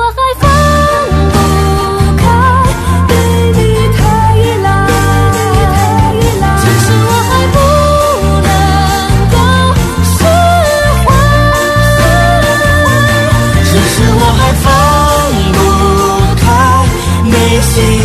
还放不开，对你太依赖，只是我还不能够释怀，只是我还放不开，内心